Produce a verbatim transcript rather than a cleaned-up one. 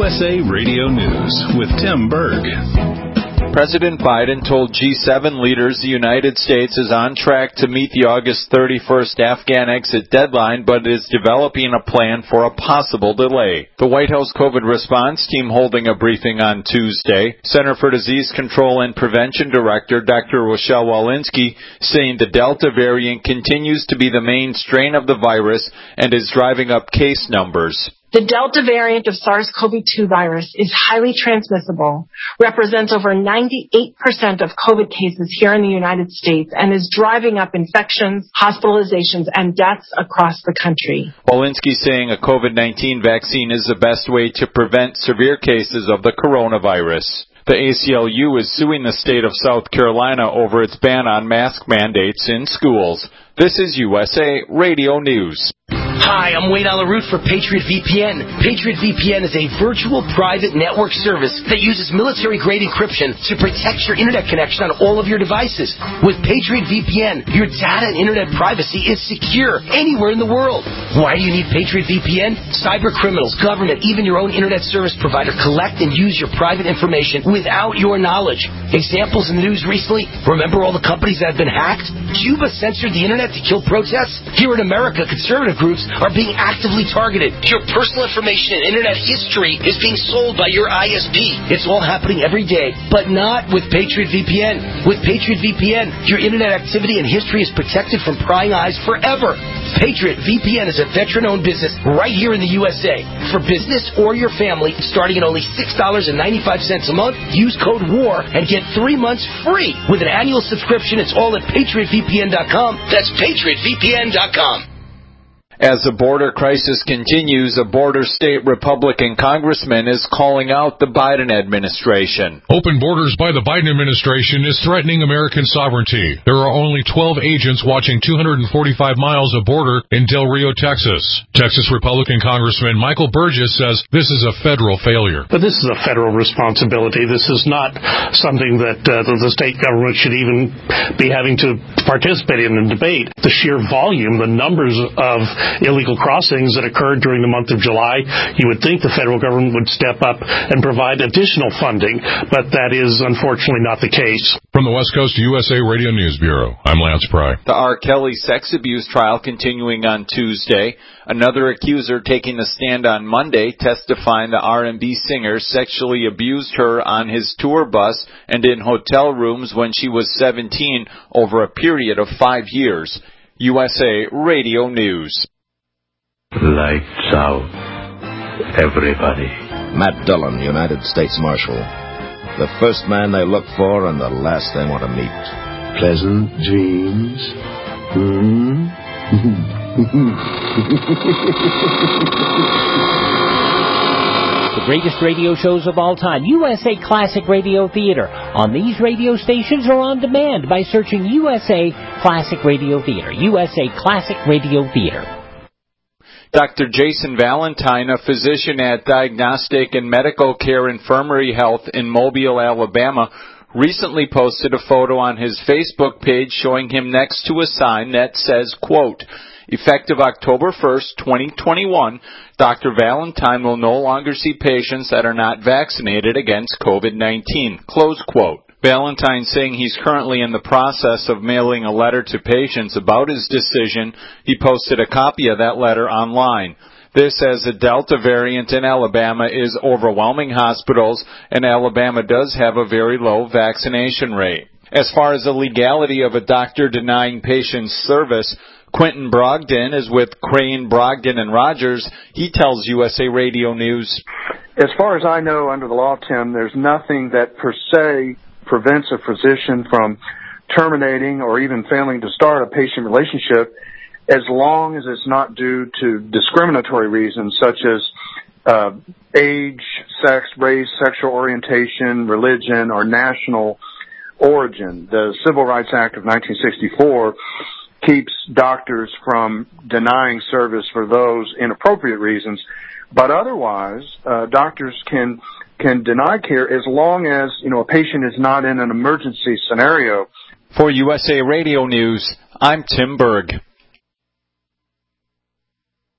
S A Radio News with Tim Berg. President Biden told G seven leaders the United States is on track to meet the August thirty-first Afghan exit deadline, but is developing a plan for a possible delay. The White House COVID response team holding a briefing on Tuesday. Center for Disease Control and Prevention Director Doctor Rochelle Walensky saying the Delta variant continues to be the main strain of the virus and is driving up case numbers. The Delta variant of SARS-C o V two virus is highly transmissible, represents over ninety-eight percent of COVID cases here in the United States, and is driving up infections, hospitalizations, and deaths across the country. Walensky saying a COVID nineteen vaccine is the best way to prevent severe cases of the coronavirus. The A C L U is suing the state of South Carolina over its ban on mask mandates in schools. This is U S A Radio News. Hi, I'm Wayne Alaroot for Patriot V P N. Patriot V P N is a virtual private network service that uses military-grade encryption to protect your internet connection on all of your devices. With Patriot V P N, your data and internet privacy is secure anywhere in the world. Why do you need Patriot V P N? Cyber criminals, government, even your own internet service provider collect and use your private information without your knowledge. Examples in the news recently, remember all the companies that have been hacked? Cuba censored the internet to kill protests? Here in America, conservative groups are being actively targeted. Your personal information and internet history is being sold by your I S P. It's all happening every day, but not with Patriot V P N. With Patriot V P N, your internet activity and history is protected from prying eyes forever. Patriot V P N is a veteran-owned business right here in the U S A. For business or your family, starting at only six dollars and ninety-five cents a month, use code WAR and get three months free. With an annual subscription, it's all at patriot v p n dot com. That's patriot v p n dot com. As the border crisis continues, a border state Republican congressman is calling out the Biden administration. Open borders by the Biden administration is threatening American sovereignty. There are only twelve agents watching two hundred forty-five miles of border in Del Rio, Texas. Texas Republican Congressman Michael Burgess says this is a federal failure. But this is a federal responsibility. This is not something that uh, the state government should even be having to participate in and debate. The sheer volume, the numbers of illegal crossings that occurred during the month of July, you would think the federal government would step up and provide additional funding, but that is unfortunately not the case. From the West Coast U S A Radio News Bureau, I'm Lance Pry. The R. Kelly sex abuse trial continuing on Tuesday. Another accuser taking the stand on Monday, testifying the R and B singer sexually abused her on his tour bus and in hotel rooms when she was seventeen over a period of five years. U S A Radio News. Lights out, everybody. Matt Dillon, United States Marshal. The first man they look for and the last they want to meet. Pleasant dreams. Hmm? The greatest radio shows of all time, U S A Classic Radio Theater, on these radio stations or on demand by searching U S A Classic Radio Theater. U S A Classic Radio Theater. Doctor Jason Valentine, a physician at Diagnostic and Medical Care Infirmary Health in Mobile, Alabama, recently posted a photo on his Facebook page showing him next to a sign that says, quote, effective October first, twenty twenty-one, Doctor Valentine will no longer see patients that are not vaccinated against COVID nineteen, close quote. Valentine saying he's currently in the process of mailing a letter to patients about his decision. He posted a copy of that letter online. This as the Delta variant in Alabama is overwhelming hospitals, and Alabama does have a very low vaccination rate. As far as the legality of a doctor denying patients service, Quentin Brogdon is with Crane, Brogdon, and Rogers. He tells U S A Radio News. As far as I know, under the law, Tim, there's nothing that per se prevents a physician from terminating or even failing to start a patient relationship as long as it's not due to discriminatory reasons such as uh, age, sex, race, sexual orientation, religion, or national origin. The Civil Rights Act of nineteen sixty-four keeps doctors from denying service for those inappropriate reasons, but otherwise, uh, doctors can can deny care as long as, you know, a patient is not in an emergency scenario. For U S A Radio News, I'm Tim Berg.